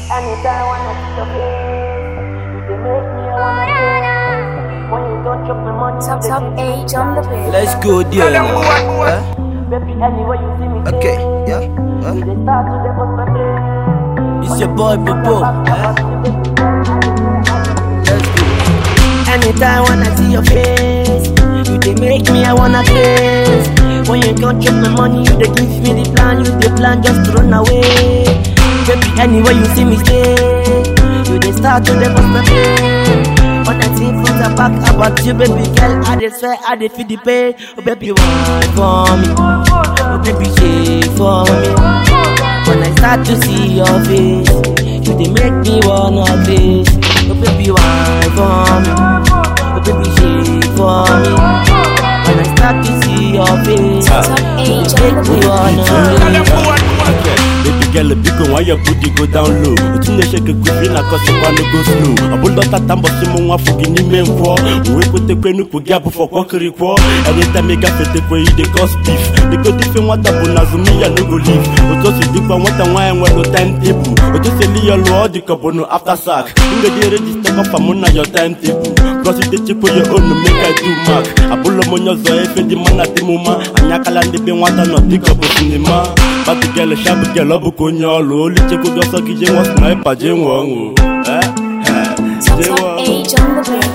Anytime when I see your face, you make me wanna dance. When you don't drop my money, Top age on the bed. Let's go there now. baby, anywhere you see me, Okay, yeah. you dey start to dey bust my brain. It's your boy Bobo. Let's go. Anytime when I see your face, you dey make me I wanna craze. When you don't drop my money, you dey give me the plan, you dey plan just to run away. Baby, anywhere you see me stay, you dey start to dey bust my brain. When I see front and back about you, baby girl, I dey swear I dey feel the pain. Oh baby, wine for me, oh baby shake for me. When I start to see your face, you dey make me wanna craze. Oh baby, wine for me, oh baby shake for me. When I start to see your face, you dey make me wanna craze. Baby girl, big one, your booty go down low. You need shake a good feel like cause you wanna go slow. A bullet at Tambo Simon, one for guinea men for. We put the queen who gap for quackery for. Anytime you got the way they cost beef. Because if you want to Bonazumi, I no go leave. But just if you want to wine when no timetable. But just a little law, the cabono after sack. In the day, register for Famona, your timetable. Plus, you take for your own to make I do mark. A bullet on your zoe, the man at the moment. And Yakalan, they been want to not pick up a cinema. But the girl, sharp girl, up on your low. Let's go to Saki Jim was sniper Jim Wong. Top age on the bed.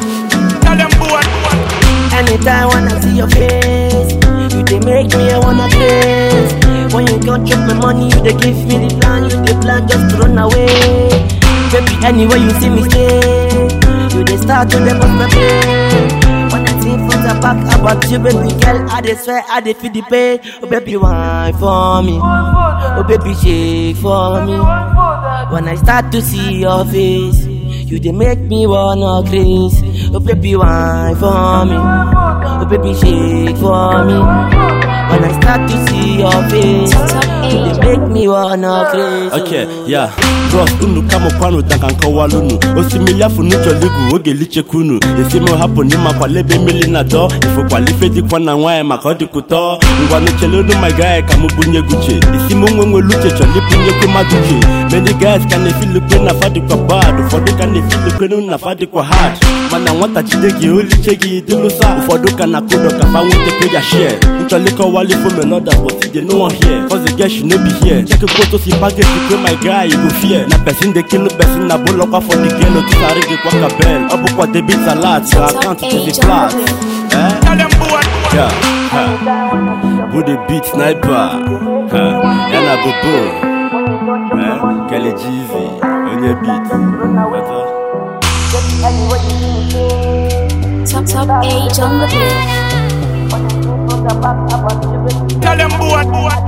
Anytime when I see your face, you dey make me I wanna craze. When you don't drop my money, you dey give me the plan, you dey plan just to run away. Baby, anywhere you see me stay, you dey start to dey bust my brain. When I see front and back about you, baby girl, I dey swear I dey feel the pain. Oh baby, wine for me, oh baby shake for me. When I start to see your face, you dey make me wanna craze. Oh baby, wine for me, oh baby shake for me. When I start to see your face, you dey make me wanna craze. Okay, yeah. Bros, unu kama kwano tankanka walunu. Osimilia funucho ligu, oge liche kunu. Isimo hapo nima kwa lebe mili na do. Ifo kwa life di kwa na ngwae makodi kuto. Ngwano chelunu my guy kamu bunye guche. Isimo ngwe luche cholipu nye kuma duche. Many guys can feel the na fadi kwa bad. Ufodu can feel the na fadi kwa hard. Mana wanta chideki uli cheki idilusa. Ufodu kana kudo kafa wute kuja share. Ncholiko wali for me not that but they no one here. Cause the girl should not be here. Check a photo si package to my guy you go fear. Na person they kill person na bolo kwa for the girl to sarige kwa kabel. Abu kwa debit a lot so I can't to the class. Yeah. Who the beat sniper? Yana Bobo. Kelly Jeezy. On your beat. Top age on the bed. Tell them boy.